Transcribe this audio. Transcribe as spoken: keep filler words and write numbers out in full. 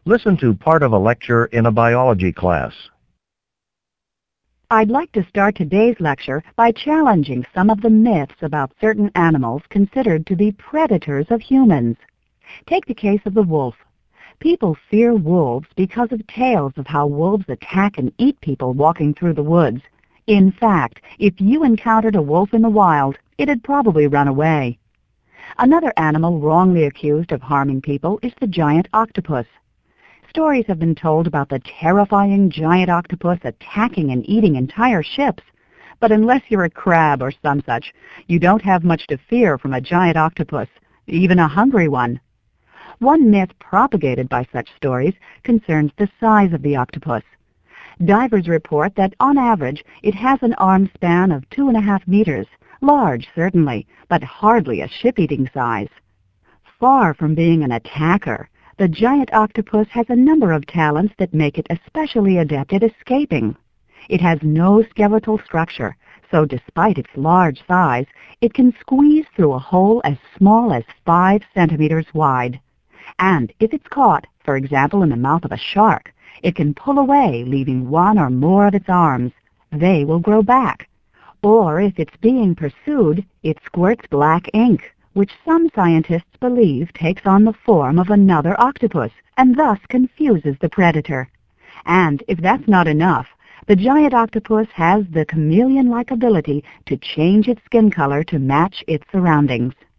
Listen to part of a lecture in a biology class. I'd like to start today's lecture by challenging some of the myths about certain animals considered to be predators of humans. Take the case of the wolf. People fear wolves because of tales of how wolves attack and eat people walking through the woods. In fact, if you encountered a wolf in the wild, it'd probably run away. Another animal wrongly accused of harming people is the giant octopus. Stories have been told about the terrifying giant octopus attacking and eating entire ships. But unless you're a crab or some such, you don't have much to fear from a giant octopus, even a hungry one. One myth propagated by such stories concerns the size of the octopus. Divers report that on average it has an arm span of two and a half meters, large certainly, but hardly a ship-eating size. Far from being an attacker, the giant octopus has a number of talents that make it especially adept at escaping. It has no skeletal structure, so despite its large size, it can squeeze through a hole as small as five centimeters wide. And if it's caught, for example in the mouth of a shark, it can pull away, leaving one or more of its arms. They will grow back. Or if it's being pursued, it squirts black ink, which some scientists believe takes on the form of another octopus and thus confuses the predator. And if that's not enough, the giant octopus has the chameleon-like ability to change its skin color to match its surroundings.